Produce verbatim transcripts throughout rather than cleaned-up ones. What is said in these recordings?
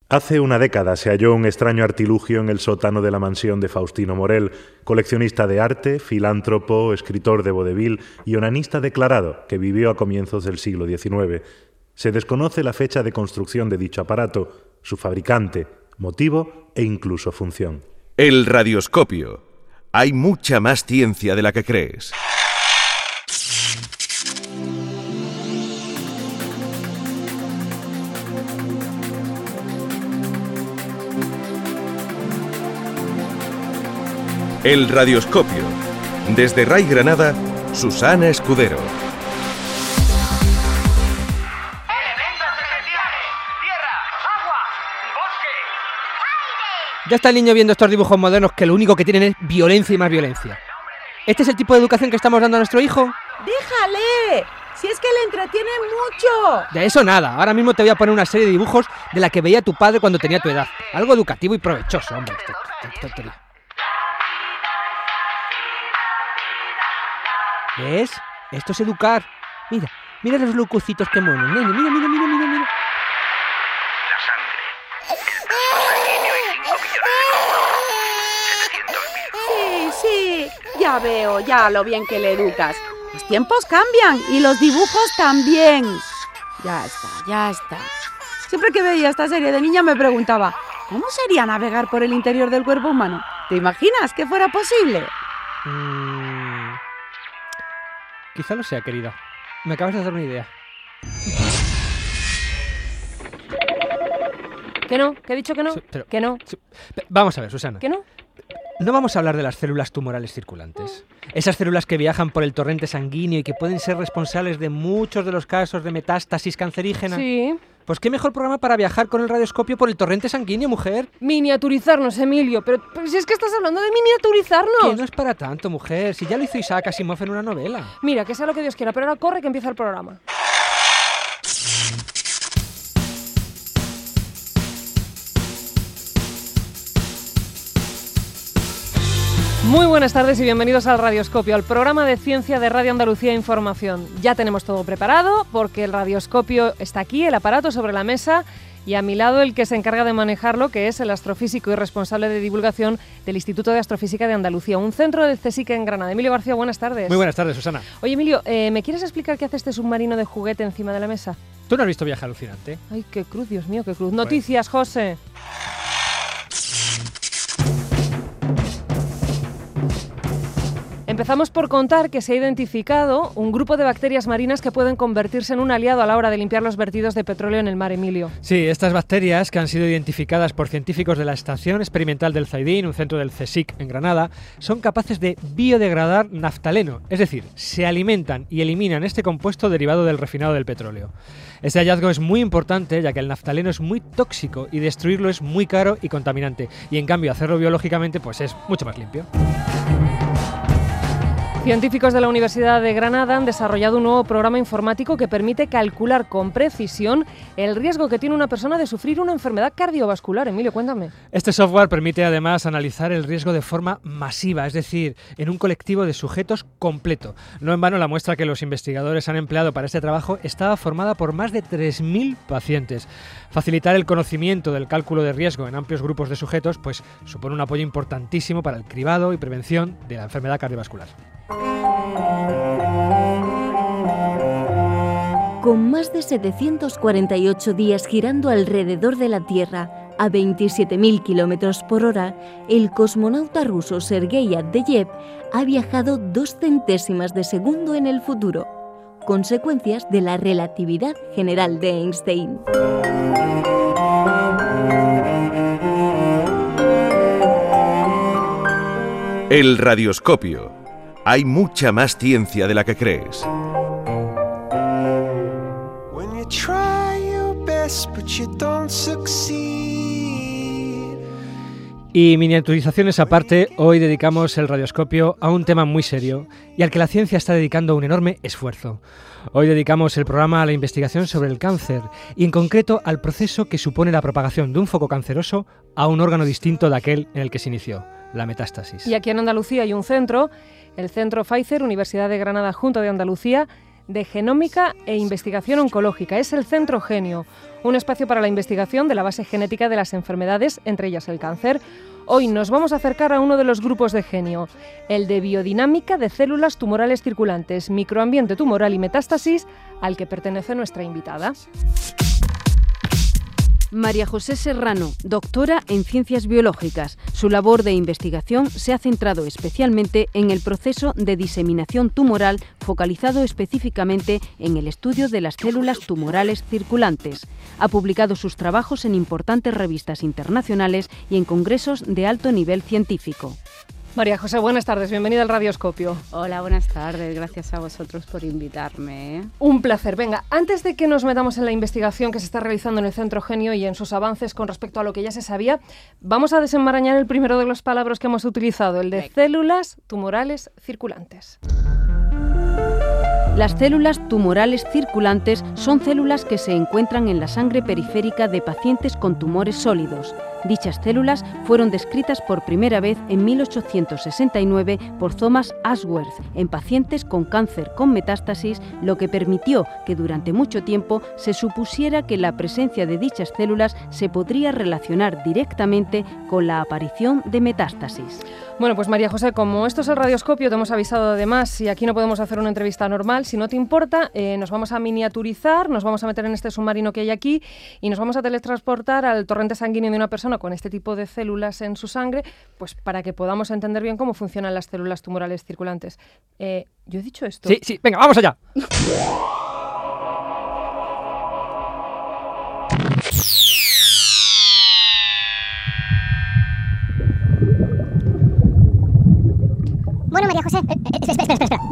Hace una década se halló un extraño artilugio en el sótano de la mansión de Faustino Morel, coleccionista de arte, filántropo, escritor de vodevil y onanista declarado que vivió a comienzos del siglo diecinueve. Se desconoce la fecha de construcción de dicho aparato, su fabricante, motivo e incluso función. El radioscopio. Hay mucha más ciencia de la que crees. El radioscopio. Desde Ray Granada, Susana Escudero. ¡Elementos esenciales! ¡Tierra! ¡Agua! ¡Bosque! ¡Aire! Ya está el niño viendo estos dibujos modernos que lo único que tienen es violencia y más violencia. ¿Este es el tipo de educación que estamos dando a nuestro hijo? ¡Déjale! Si es que le entretiene mucho. De eso nada. Ahora mismo te voy a poner una serie de dibujos de la que veía tu padre cuando tenía tu edad. Algo educativo y provechoso, hombre. Esto, esto, esto, esto. ¿Ves? Esto es educar. Mira, mira los locucitos que monos, nene. Mira, mira, mira, mira, mira. La sangre. El plasma sanguíneo y cinco millones de glóbulos. setecientos mil. Sí, sí. Ya veo, ya lo bien que le educas. Los tiempos cambian y los dibujos también. Ya está, ya está. Siempre que veía esta serie de niña me preguntaba, ¿cómo sería navegar por el interior del cuerpo humano? ¿Te imaginas que fuera posible? Mm... Quizá lo sea, querida. Me acabas de dar una idea. ¿Que no? ¿Que he dicho que no? Sí, pero- ¿Que no? Sí. Vamos a ver, Susana. ¿Que no? No vamos a hablar de las células tumorales circulantes. Esas células que viajan por el torrente sanguíneo y que pueden ser responsables de muchos de los casos de metástasis cancerígena. Sí. Pues qué mejor programa para viajar con el radioscopio por el torrente sanguíneo, mujer. Miniaturizarnos, Emilio. Pero, pero si es que estás hablando de miniaturizarnos. Que no es para tanto, mujer. Si ya lo hizo Isaac Asimov en una novela. Mira, que sea lo que Dios quiera, pero ahora corre que empieza el programa. Muy buenas tardes y bienvenidos al Radioscopio, al programa de ciencia de Radio Andalucía Información. Ya tenemos todo preparado porque el Radioscopio está aquí, el aparato sobre la mesa, y a mi lado el que se encarga de manejarlo, que es el astrofísico y responsable de divulgación del Instituto de Astrofísica de Andalucía, un centro del CSIC en Granada. Emilio García, buenas tardes. Muy buenas tardes, Susana. Oye, Emilio, eh, ¿me quieres explicar qué hace este submarino de juguete encima de la mesa? ¿Tú no has visto Viaje Alucinante? Ay, qué cruz, Dios mío, qué cruz. Noticias, José. Empezamos por contar que se ha identificado un grupo de bacterias marinas que pueden convertirse en un aliado a la hora de limpiar los vertidos de petróleo en el mar, Emilio. Sí, estas bacterias, que han sido identificadas por científicos de la Estación Experimental del Zaidín, un centro del CSIC en Granada, son capaces de biodegradar naftaleno, es decir, se alimentan y eliminan este compuesto derivado del refinado del petróleo. Este hallazgo es muy importante, ya que el naftaleno es muy tóxico y destruirlo es muy caro y contaminante, y en cambio hacerlo biológicamente pues es mucho más limpio. Científicos de la Universidad de Granada han desarrollado un nuevo programa informático que permite calcular con precisión el riesgo que tiene una persona de sufrir una enfermedad cardiovascular. Emilio, cuéntame. Este software permite además analizar el riesgo de forma masiva, es decir, en un colectivo de sujetos completo. No en vano la muestra que los investigadores han empleado para este trabajo estaba formada por más de tres mil pacientes. Facilitar el conocimiento del cálculo de riesgo en amplios grupos de sujetos pues supone un apoyo importantísimo para el cribado y prevención de la enfermedad cardiovascular. Con más de setecientos cuarenta y ocho días girando alrededor de la Tierra a veintisiete mil kilómetros por hora, el cosmonauta ruso Sergei Avdeyev ha viajado dos centésimas de segundo en el futuro, consecuencias de la relatividad general de Einstein. El radioscopio. Hay mucha más ciencia de la que crees. When you try your best but you don't succeed. Y miniaturizaciones aparte, hoy dedicamos el radioscopio a un tema muy serio y al que la ciencia está dedicando un enorme esfuerzo. Hoy dedicamos el programa a la investigación sobre el cáncer y en concreto al proceso que supone la propagación de un foco canceroso a un órgano distinto de aquel en el que se inició, la metástasis. Y aquí en Andalucía hay un centro, el Centro Pfizer, Universidad de Granada Junta de Andalucía, de Genómica e Investigación Oncológica. Es el Centro Genio, un espacio para la investigación de la base genética de las enfermedades, entre ellas el cáncer. Hoy nos vamos a acercar a uno de los grupos de genio, el de biodinámica de células tumorales circulantes, microambiente tumoral y metástasis, al que pertenece nuestra invitada. María José Serrano, doctora en Ciencias Biológicas. Su labor de investigación se ha centrado especialmente en el proceso de diseminación tumoral, focalizado específicamente en el estudio de las células tumorales circulantes. Ha publicado sus trabajos en importantes revistas internacionales y en congresos de alto nivel científico. María José, buenas tardes, bienvenida al Radioscopio. Hola, buenas tardes, gracias a vosotros por invitarme. ¿eh? Un placer. Venga, antes de que nos metamos en la investigación que se está realizando en el Centro Genio y en sus avances con respecto a lo que ya se sabía, vamos a desenmarañar el primero de los palabras que hemos utilizado, el de Venga. Células tumorales circulantes. Las células tumorales circulantes son células que se encuentran en la sangre periférica de pacientes con tumores sólidos. Dichas células fueron descritas por primera vez en mil ochocientos sesenta y nueve por Thomas Ashworth en pacientes con cáncer con metástasis, lo que permitió que durante mucho tiempo se supusiera que la presencia de dichas células se podría relacionar directamente con la aparición de metástasis. Bueno, pues María José, como esto es el Radioscopio, te hemos avisado además, y aquí no podemos hacer una entrevista normal, si no te importa, eh, nos vamos a miniaturizar, nos vamos a meter en este submarino que hay aquí y nos vamos a teletransportar al torrente sanguíneo de una persona con este tipo de células en su sangre, pues para que podamos entender bien cómo funcionan las células tumorales circulantes. Eh, ¿Yo he dicho esto? Sí, sí, venga, vamos allá. Bueno, María José, eh, eh, espera, espera, espera.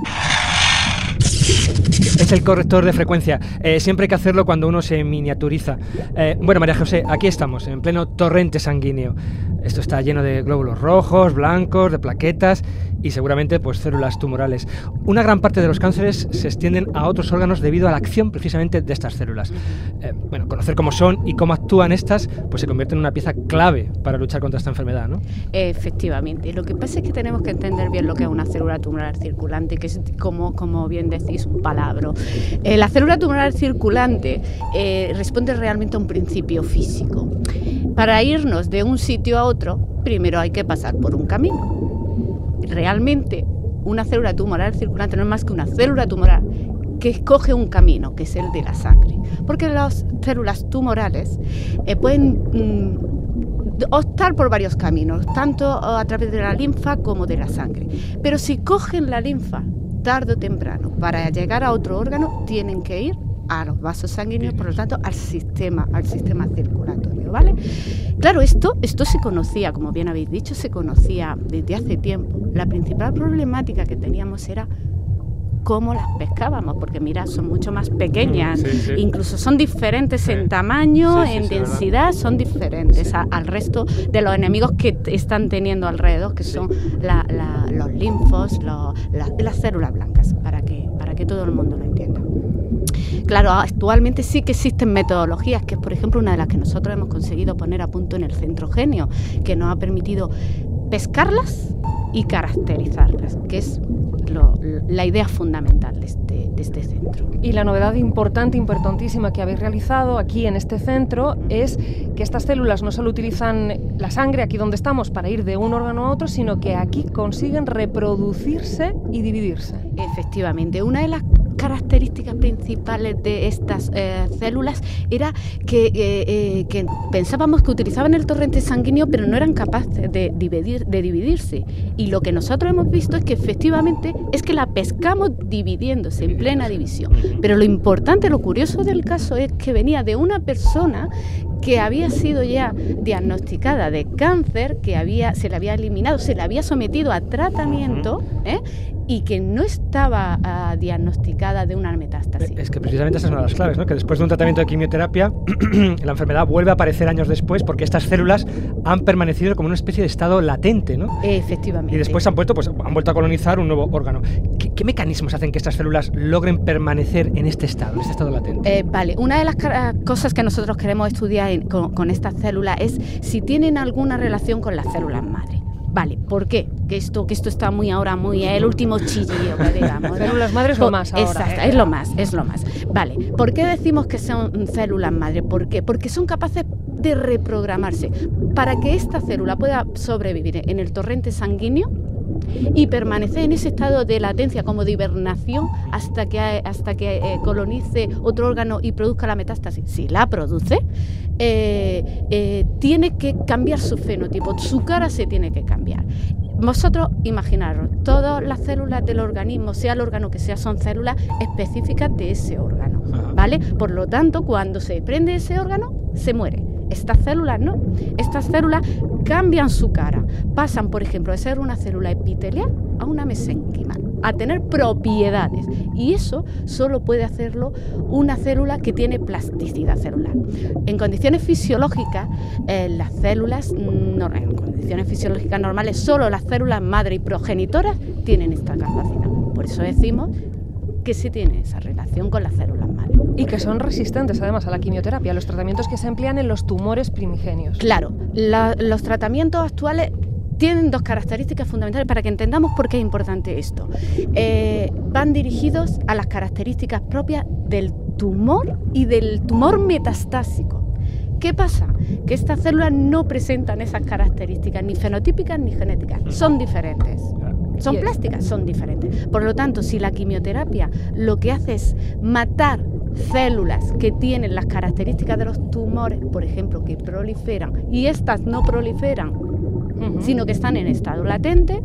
Es el corrector de frecuencia. Eh, siempre hay que hacerlo cuando uno se miniaturiza. Eh, bueno, María José, aquí estamos, en pleno torrente sanguíneo. Esto está lleno de glóbulos rojos, blancos, de plaquetas y seguramente pues células tumorales. Una gran parte de los cánceres se extienden a otros órganos debido a la acción precisamente de estas células. Eh, bueno, conocer cómo son y cómo actúan estas pues se convierte en una pieza clave para luchar contra esta enfermedad, ¿no? Efectivamente. Lo que pasa es que tenemos que entender bien lo que es una célula tumoral circulante, que es, como, como bien decís, un palabra. Eh, la célula tumoral circulante eh, responde realmente a un principio físico. Para irnos de un sitio a otro, primero hay que pasar por un camino. Realmente, una célula tumoral circulante no es más que una célula tumoral que escoge un camino, que es el de la sangre. Porque las células tumorales eh, pueden mm, optar por varios caminos, tanto a través de la linfa como de la sangre. Pero si cogen la linfa, tarde o temprano, para llegar a otro órgano, tienen que ir a los vasos sanguíneos, por lo tanto, al sistema, al sistema circulatorio, ¿vale? Claro, esto, esto se conocía, como bien habéis dicho, se conocía desde hace tiempo. La principal problemática que teníamos era cómo las pescábamos, porque mira, son mucho más pequeñas, sí, sí. Incluso son diferentes sí. en tamaño, sí, sí, en sí, densidad, ¿verdad? Son diferentes sí. a, al resto de los enemigos que están teniendo alrededor, que sí. son la, la, los linfos, los, la, las células blancas, para que, para que todo el mundo lo entienda. Claro, actualmente sí que existen metodologías, que es por ejemplo una de las que nosotros hemos conseguido poner a punto en el Centro Genio, que nos ha permitido pescarlas y caracterizarlas, que es lo, la idea fundamental de este, de este centro. Y la novedad importante, importantísima que habéis realizado aquí en este centro es que estas células no solo utilizan la sangre, aquí donde estamos, para ir de un órgano a otro, sino que aquí consiguen reproducirse y dividirse. Efectivamente, una de las características principales de estas eh, células era que, eh, eh, que pensábamos que utilizaban el torrente sanguíneo, pero no eran capaces de, dividir, de dividirse. Y lo que nosotros hemos visto es que efectivamente es que la pescamos dividiéndose, en plena división. Pero lo importante, lo curioso del caso es que venía de una persona que había sido ya diagnosticada de cáncer, que había, se le había eliminado, se le había sometido a tratamiento, ¿eh? y que no estaba uh, diagnosticada de una metástasis. Es que precisamente esa es una de las claves, ¿no? Que después de un tratamiento de quimioterapia, la enfermedad vuelve a aparecer años después porque estas células han permanecido como una especie de estado latente, ¿no? Efectivamente. Y después han vuelto, pues, han vuelto a colonizar un nuevo órgano. ¿Qué, qué mecanismos hacen que estas células logren permanecer en este estado, en este estado latente? Eh, vale, una de las cosas que nosotros queremos estudiar en, con, con estas células es si tienen alguna relación con las células madre. Vale, ¿por qué? Que esto, que esto está muy ahora, muy el último chillillo, que digamos, ¿no? Células madres lo más ahora. Exacto, ¿eh? es lo más, es lo más. Vale, ¿por qué decimos que son células madre? ¿Por qué? Porque son capaces de reprogramarse para que esta célula pueda sobrevivir en el torrente sanguíneo y permanecer en ese estado de latencia, como de hibernación, hasta que, hasta que eh, colonice otro órgano y produzca la metástasis. Si la produce, eh, eh, tiene que cambiar su fenotipo, su cara se tiene que cambiar. Vosotros imaginaros, todas las células del organismo, sea el órgano que sea, son células específicas de ese órgano, ¿vale? Por lo tanto, cuando se prende ese órgano, se muere. Estas células no. Estas células cambian su cara. Pasan, por ejemplo, de ser una célula epitelial a una mesénquima, a tener propiedades. Y eso solo puede hacerlo una célula que tiene plasticidad celular. En condiciones fisiológicas, eh, las células, no, en condiciones fisiológicas normales, solo las células madre y progenitoras tienen esta capacidad. Por eso decimos que sí tiene esa relación con las células madre. Y que son resistentes además a la quimioterapia, a los tratamientos que se emplean en los tumores primigenios. Claro, la, los tratamientos actuales tienen dos características fundamentales para que entendamos por qué es importante esto. Eh, van dirigidos a las características propias del tumor y del tumor metastásico. ¿Qué pasa? Que estas células no presentan esas características ni fenotípicas ni genéticas, son diferentes. Son plásticas, son diferentes. Por lo tanto, si la quimioterapia lo que hace es matar células que tienen las características de los tumores, por ejemplo, que proliferan, y estas no proliferan, uh-huh. sino que están en estado latente,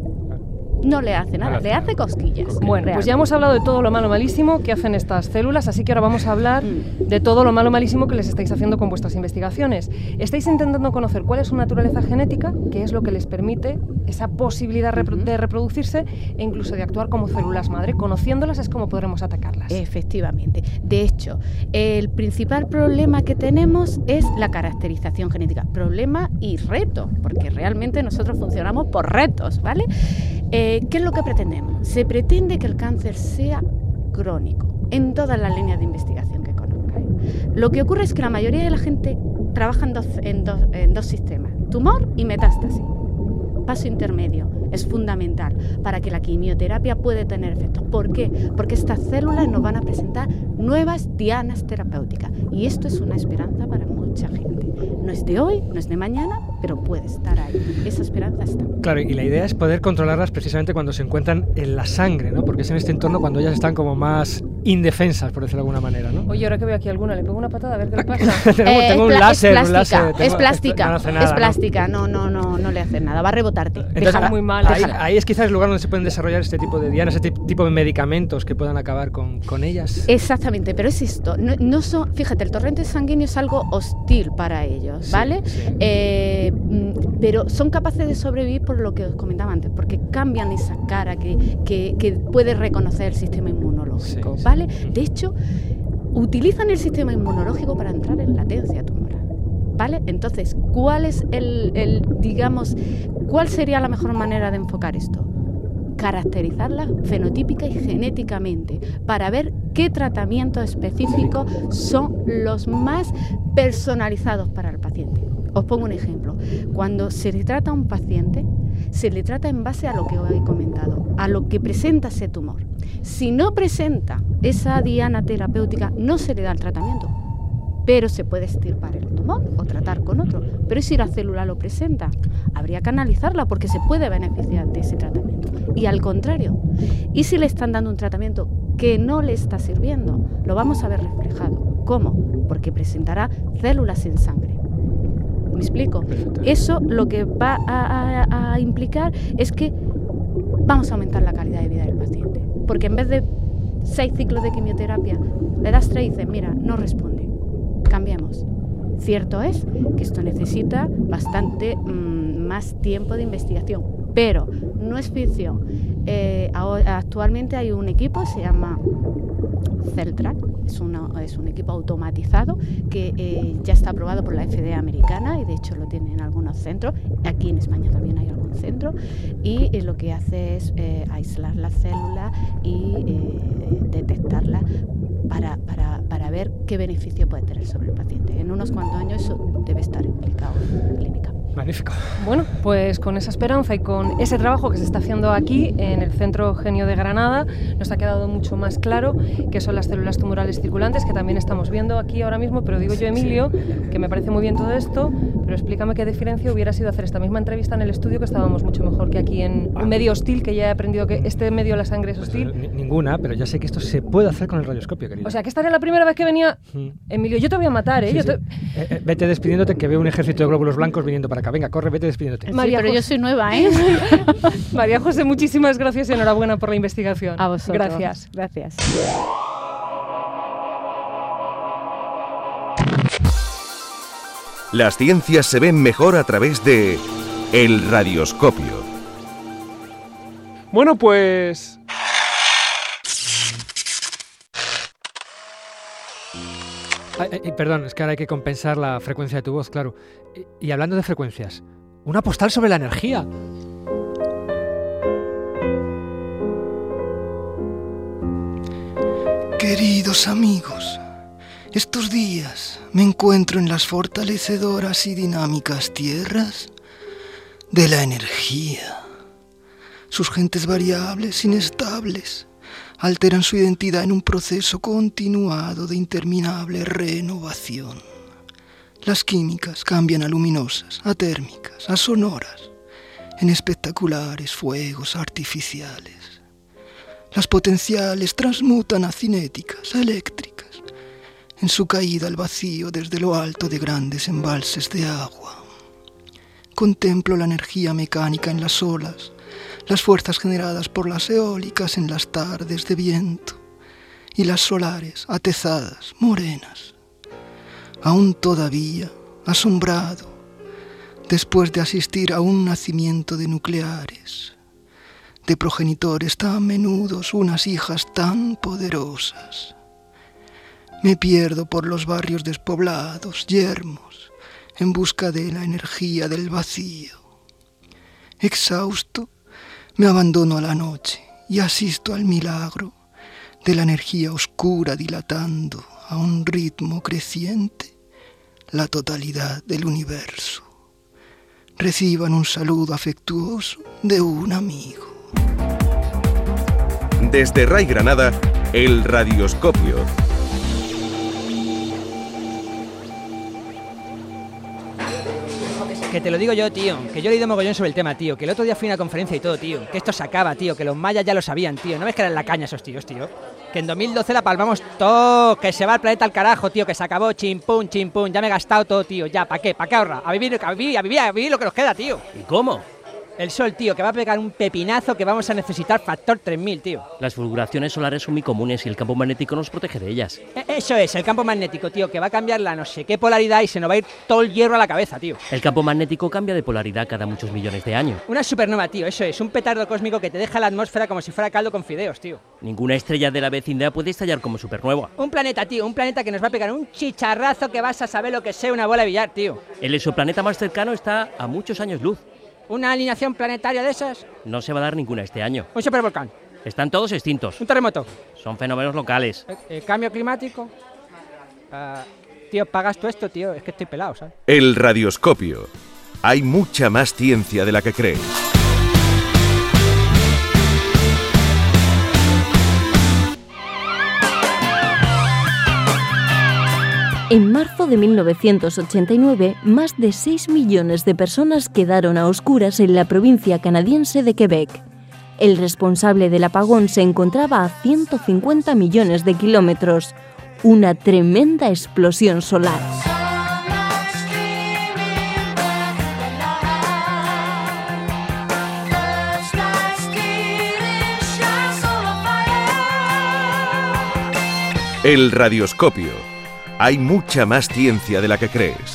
no le hace nada, le hace cosquillas. Bueno, realmente. Pues ya hemos hablado de todo lo malo malísimo que hacen estas células, así que ahora vamos a hablar mm. de todo lo malo malísimo que les estáis haciendo con vuestras investigaciones. Estáis intentando conocer cuál es su naturaleza genética, qué es lo que les permite esa posibilidad repro- de reproducirse e incluso de actuar como células madre. Conociéndolas es como podremos atacarlas. Efectivamente. De hecho, el principal problema que tenemos es la caracterización genética. Problema y reto, porque realmente nosotros funcionamos por retos, ¿vale? Eh, ¿Qué es lo que pretendemos? Se pretende que el cáncer sea crónico en todas las líneas de investigación que conozcáis. Lo que ocurre es que la mayoría de la gente trabaja en dos, en dos, en dos sistemas, tumor y metástasis. Paso intermedio es fundamental para que la quimioterapia pueda tener efectos. ¿Por qué? Porque estas células nos van a presentar nuevas dianas terapéuticas y esto es una esperanza para mucha gente. No es de hoy, no es de mañana, pero puede estar ahí. Esa esperanza está. Claro, y la idea es poder controlarlas precisamente cuando se encuentran en la sangre, ¿no? Porque es en este entorno cuando ellas están como más indefensas, por decirlo de alguna manera, ¿no? Oye, ahora que veo aquí alguna, le pego una patada a ver qué le pasa. tengo, eh, tengo un es láser, plástica, un láser. Tengo, es plástica, no hace nada, es plástica, ¿no? No, no, no le hace nada, va a rebotarte. Entonces, Déjala, muy mal. Ahí, déjala. ahí es quizás el lugar donde se pueden desarrollar este tipo de dianas, este tipo de medicamentos que puedan acabar con, con ellas. Exactamente, pero es esto. No, no son, fíjate, el torrente sanguíneo es algo hostil para ellos, Sí, ¿vale? sí. Eh, pero son capaces de sobrevivir por lo que os comentaba antes, porque cambian esa cara que, que, que puede reconocer el sistema inmunológico, Sí, sí. ¿vale? De hecho, utilizan el sistema inmunológico para entrar en latencia tumoral, ¿vale? Entonces, ¿cuál es el, el digamos, cuál sería la mejor manera de enfocar esto? Caracterizarla fenotípica y genéticamente para ver qué tratamientos específicos son los más personalizados para el paciente. Os pongo un ejemplo. Cuando se le trata a un paciente, se le trata en base a lo que os he comentado, a lo que presenta ese tumor. Si no presenta esa diana terapéutica, no se le da el tratamiento, pero se puede extirpar el tumor o tratar con otro. Pero si la célula lo presenta, habría que analizarla porque se puede beneficiar de ese tratamiento. Y al contrario, ¿y si le están dando un tratamiento que no le está sirviendo? Lo vamos a ver reflejado. ¿Cómo? Porque presentará células en sangre. ¿Me explico? Eso lo que va a, a, a implicar es que vamos a aumentar la calidad de vida del paciente. Porque en vez de seis ciclos de quimioterapia, le das tres y dices, mira, no responde. Cambiemos. Cierto es que esto necesita bastante mmm, más tiempo de investigación, pero no es ficción. Eh, ahora, actualmente hay un equipo, se llama CellTrack, es, una, es un equipo automatizado que eh, ya está aprobado por la F D A americana y de hecho lo tienen en algunos centros. Aquí en España también hay algún centro y eh, lo que hace es eh, aislar la célula y eh, detectarla para, para, para ver qué beneficio puede tener sobre el paciente. En unos cuantos años eso debe estar implicado en la clínica. Magnífico. Bueno, pues con esa esperanza y con ese trabajo que se está haciendo aquí en el Centro Genio de Granada, nos ha quedado mucho más claro qué son las células tumorales circulantes, que también estamos viendo aquí ahora mismo, pero digo yo, Emilio, que me parece muy bien todo esto, pero explícame qué diferencia hubiera sido hacer esta misma entrevista en el estudio, que estábamos mucho mejor que aquí en un medio hostil, que ya he aprendido que este medio La Sangre es hostil. Pues, ninguna, pero ya sé que esto se puede hacer con el radioscopio, querido. O sea, que esta era la primera vez que venía... Mm. Emilio, yo te voy a matar, ¿eh? Sí, yo sí. te... Eh, eh, vete despidiéndote, que veo un ejército de glóbulos blancos viniendo para acá. Venga, corre, vete despidiéndote. María Sí, pero José. yo soy nueva, ¿eh? María José, muchísimas gracias y enhorabuena por la investigación. A vosotros. Gracias. Gracias. Las ciencias se ven mejor a través de El Radioscopio. Bueno, pues... Ay, ay, perdón, es que ahora hay que compensar la frecuencia de tu voz, claro. Y, y hablando de frecuencias, una postal sobre la energía. Queridos amigos, estos días me encuentro en las fortalecedoras y dinámicas tierras de la energía. Sus gentes variables, inestables, alteran su identidad en un proceso continuado de interminable renovación. Las químicas cambian a luminosas, a térmicas, a sonoras, en espectaculares fuegos artificiales. Las potenciales transmutan a cinéticas, a eléctricas, en su caída al vacío desde lo alto de grandes embalses de agua. Contemplo la energía mecánica en las olas, las fuerzas generadas por las eólicas en las tardes de viento y las solares atezadas, morenas. Aún todavía, asombrado, después de asistir a un nacimiento de nucleares, de progenitores tan menudos, unas hijas tan poderosas. Me pierdo por los barrios despoblados, yermos, en busca de la energía del vacío. Exhausto, me abandono a la noche y asisto al milagro de la energía oscura dilatando a un ritmo creciente la totalidad del universo. Reciban un saludo afectuoso de un amigo. Desde Ray Granada, El Radioscopio. Que te lo digo yo, tío, que yo he leído mogollón sobre el tema, tío, que el otro día fui a una conferencia y todo, tío, que esto se acaba, tío, que los mayas ya lo sabían, tío, no ves que eran la caña esos tíos, tío, que en dos mil doce la palmamos todo, que se va el planeta al carajo, tío, que se acabó, chimpum, chimpum, ya me he gastado todo, tío, ya, ¿para qué? ¿Para qué ahorra? A vivir, a vivir, a vivir, a vivir lo que nos queda, tío. ¿Y cómo? El sol, tío, que va a pegar un pepinazo que vamos a necesitar factor tres mil, tío. Las fulguraciones solares son muy comunes y el campo magnético nos protege de ellas. E- Eso es, el campo magnético, tío, que va a cambiar la no sé qué polaridad y se nos va a ir todo el hierro a la cabeza, tío. El campo magnético cambia de polaridad cada muchos millones de años. Una supernova, tío, eso es, un petardo cósmico que te deja la atmósfera como si fuera caldo con fideos, tío. Ninguna estrella de la vecindad puede estallar como supernova. Un planeta, tío, un planeta que nos va a pegar un chicharrazo que vas a saber lo que sea una bola de billar, tío. El exoplaneta más cercano está a muchos años luz. ¿Una alineación planetaria de esas? No se va a dar ninguna este año. ¿Un supervolcán? Están todos extintos. ¿Un terremoto? Son fenómenos locales. ¿El, el cambio climático? Uh, tío, ¿pagas tú esto, tío? Es que estoy pelado, ¿sabes? El Radioscopio. Hay mucha más ciencia de la que crees. En marzo de mil novecientos ochenta y nueve, más de seis millones de personas quedaron a oscuras en la provincia canadiense de Quebec. El responsable del apagón se encontraba a ciento cincuenta millones de kilómetros. Una tremenda explosión solar. El Radioscopio. Hay mucha más ciencia de la que crees.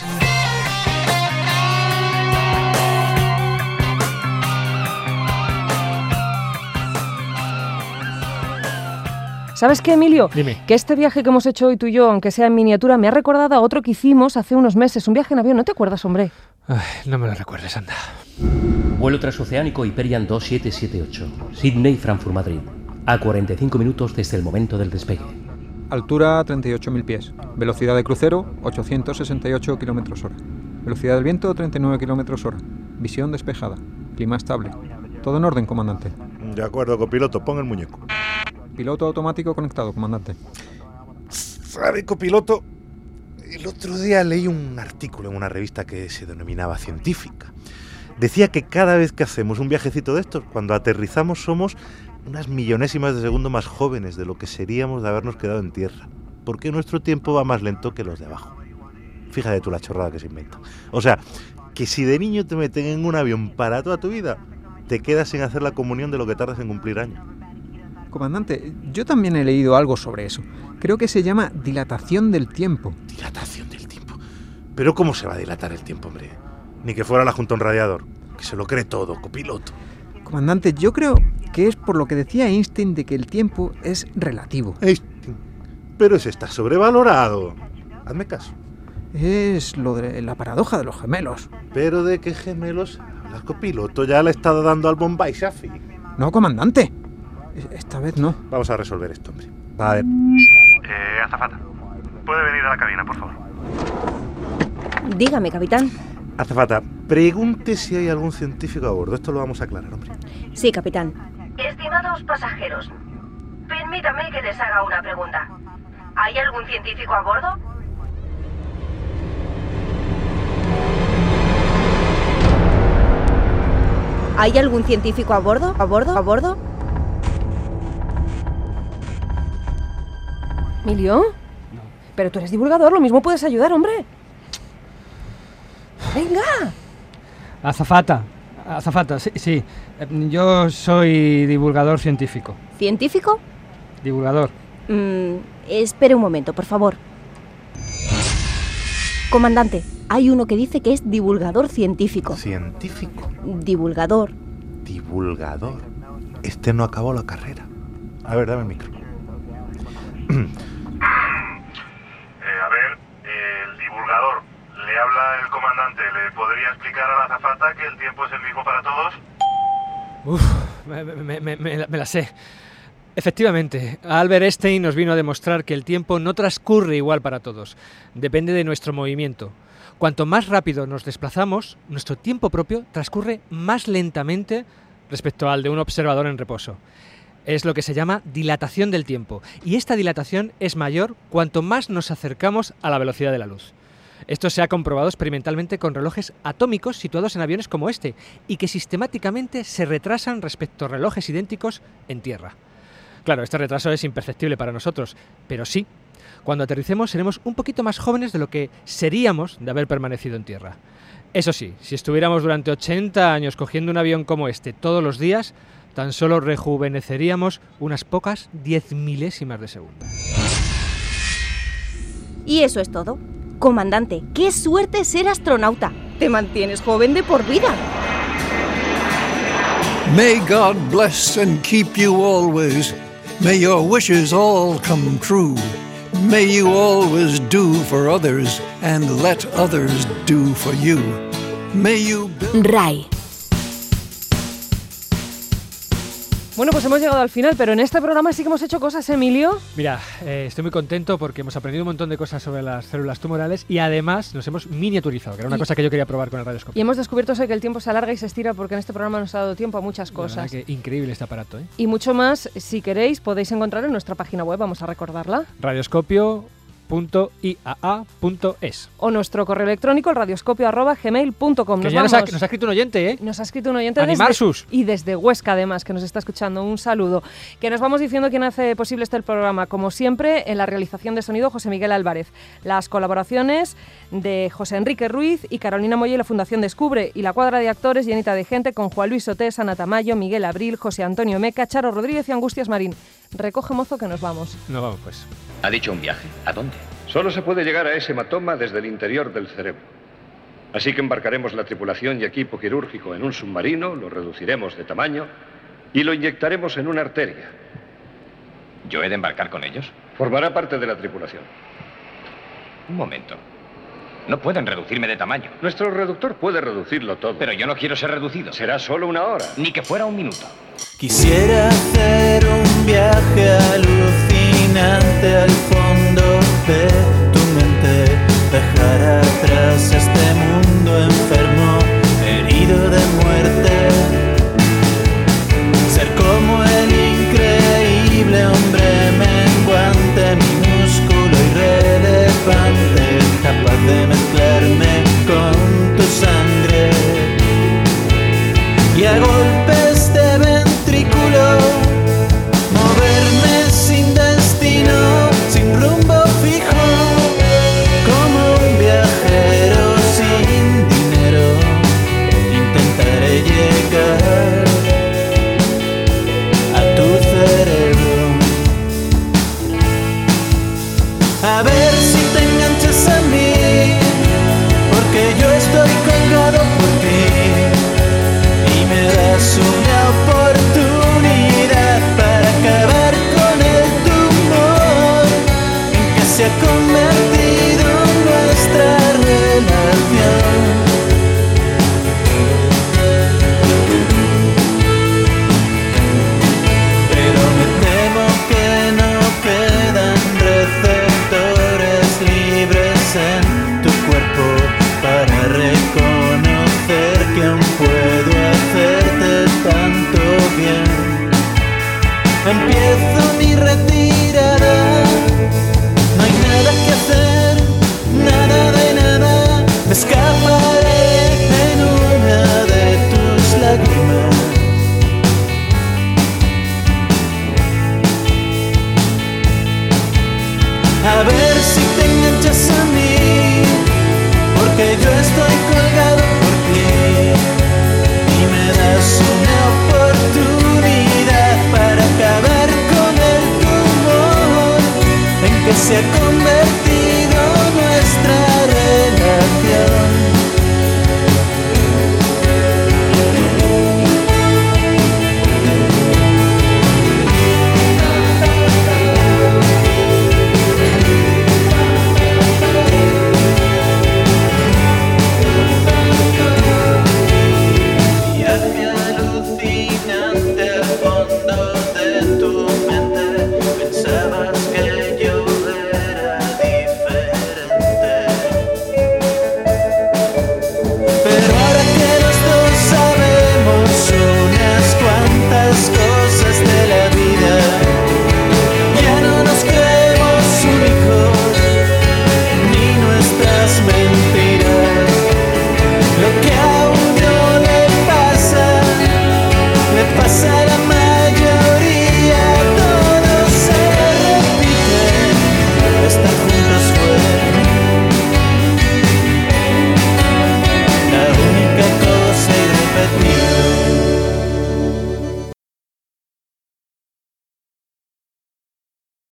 ¿Sabes qué, Emilio? Dime. Que este viaje que hemos hecho hoy tú y yo, aunque sea en miniatura, me ha recordado a otro que hicimos hace unos meses, un viaje en avión. ¿No te acuerdas, hombre? Ay, no me lo recuerdes, anda. Vuelo transoceánico Hyperion dos siete siete ocho. Sydney, Frankfurt, Madrid. A cuarenta y cinco minutos desde el momento del despegue. Altura treinta y ocho mil pies. Velocidad de crucero ochocientos sesenta y ocho kilómetros hora. Velocidad del viento treinta y nueve kilómetros hora. Visión despejada. Clima estable. Todo en orden, comandante. De acuerdo, copiloto, pon el muñeco. Piloto automático conectado, comandante. ¿Sabe, copiloto? El otro día leí un artículo en una revista que se denominaba Científica. Decía que cada vez que hacemos un viajecito de estos, cuando aterrizamos somos unas millonésimas de segundo más jóvenes de lo que seríamos de habernos quedado en tierra. Porque nuestro tiempo va más lento que los de abajo. Fíjate tú la chorrada que se inventa. O sea, que si de niño te meten en un avión para toda tu vida, te quedas sin hacer la comunión de lo que tardas en cumplir años. Comandante, yo también he leído algo sobre eso. Creo que se llama dilatación del tiempo. ¿Dilatación del tiempo? ¿Pero cómo se va a dilatar el tiempo, hombre? Ni que fuera la junta a un radiador. Que se lo cree todo, copiloto. Comandante, yo creo que es por lo que decía Einstein de que el tiempo es relativo. Einstein. Pero ese está sobrevalorado. Hazme caso. Es lo de la paradoja de los gemelos. ¿Pero de qué gemelos hablas, copiloto? Ya le he estado dando al Bombay Shafi. No, comandante. Esta vez no. Vamos a resolver esto, hombre. A ver. Eh, azafata. ¿Puede venir a la cabina, por favor? Dígame, capitán. Azafata, pregunte si hay algún científico a bordo. Esto lo vamos a aclarar, hombre. Sí, capitán. Estimados pasajeros, permítame que les haga una pregunta. ¿Hay algún científico a bordo? ¿Hay algún científico a bordo? ¿A bordo? ¿A bordo? ¿Emilio? No. Pero tú eres divulgador, lo mismo puedes ayudar, hombre. ¡Venga! Azafata, azafata, sí, sí. Yo soy divulgador científico. ¿Científico? Divulgador. Mm, espere un momento, por favor. Comandante, hay uno que dice que es divulgador científico. ¿Científico? Divulgador. Divulgador. Este no acabó la carrera. A ver, dame el micro. Eh, a ver, eh, el divulgador. Le habla el comandante. ¿Le podría explicar a la azafata que el tiempo es el mismo para todos? Uf, me, me, me, me, me la sé. Efectivamente, Albert Einstein nos vino a demostrar que el tiempo no transcurre igual para todos. Depende de nuestro movimiento. Cuanto más rápido nos desplazamos, nuestro tiempo propio transcurre más lentamente respecto al de un observador en reposo. Es lo que se llama dilatación del tiempo. Y esta dilatación es mayor cuanto más nos acercamos a la velocidad de la luz. Esto se ha comprobado experimentalmente con relojes atómicos situados en aviones como este y que sistemáticamente se retrasan respecto a relojes idénticos en tierra. Claro, este retraso es imperceptible para nosotros, pero sí, cuando aterricemos seremos un poquito más jóvenes de lo que seríamos de haber permanecido en tierra. Eso sí, si estuviéramos durante ochenta años cogiendo un avión como este todos los días, tan solo rejuveneceríamos unas pocas diez milésimas de segundo. Y eso es todo. Comandante, qué suerte ser astronauta. Te mantienes joven de por vida. May God bless and keep you always. May your wishes all come true. May you always do for others and let others do for you. May you build... R A I. Bueno, pues hemos llegado al final, pero en este programa sí que hemos hecho cosas, Emilio. Mira, eh, estoy muy contento porque hemos aprendido un montón de cosas sobre las células tumorales y además nos hemos miniaturizado, que era una y, cosa que yo quería probar con el radioscopio. Y hemos descubierto eso de que el tiempo se alarga y se estira porque en este programa nos ha dado tiempo a muchas cosas. La verdad que increíble este aparato, ¿eh? Y mucho más, si queréis, podéis encontrar en nuestra página web, vamos a recordarla. Radioscopio punto i a a punto es o nuestro correo electrónico el radioscopio arroba gmail punto com. Que ya nos ha, nos ha escrito un oyente, ¿eh? Nos ha escrito un oyente Animarsus. Desde, y desde Huesca además, que nos está escuchando. Un saludo. Que nos vamos diciendo quién hace posible este programa. Como siempre, en la realización de sonido, José Miguel Álvarez. Las colaboraciones de José Enrique Ruiz y Carolina Molle y la Fundación Descubre. Y la cuadra de actores llenita de gente con Juan Luis Sotés, Ana Tamayo, Miguel Abril, José Antonio Meca, Charo Rodríguez y Angustias Marín. Recoge, mozo, que nos vamos. Nos vamos, pues. Ha dicho un viaje. ¿A dónde? Solo se puede llegar a ese hematoma desde el interior del cerebro. Así que embarcaremos la tripulación y equipo quirúrgico en un submarino, lo reduciremos de tamaño y lo inyectaremos en una arteria. ¿Yo he de embarcar con ellos? Formará parte de la tripulación. Un momento. No pueden reducirme de tamaño. Nuestro reductor puede reducirlo todo. Pero yo no quiero ser reducido. Será solo una hora. Ni que fuera un minuto. Quisiera hacer un viaje alucinante al fondo de tu mente, dejar atrás este mundo enfermo.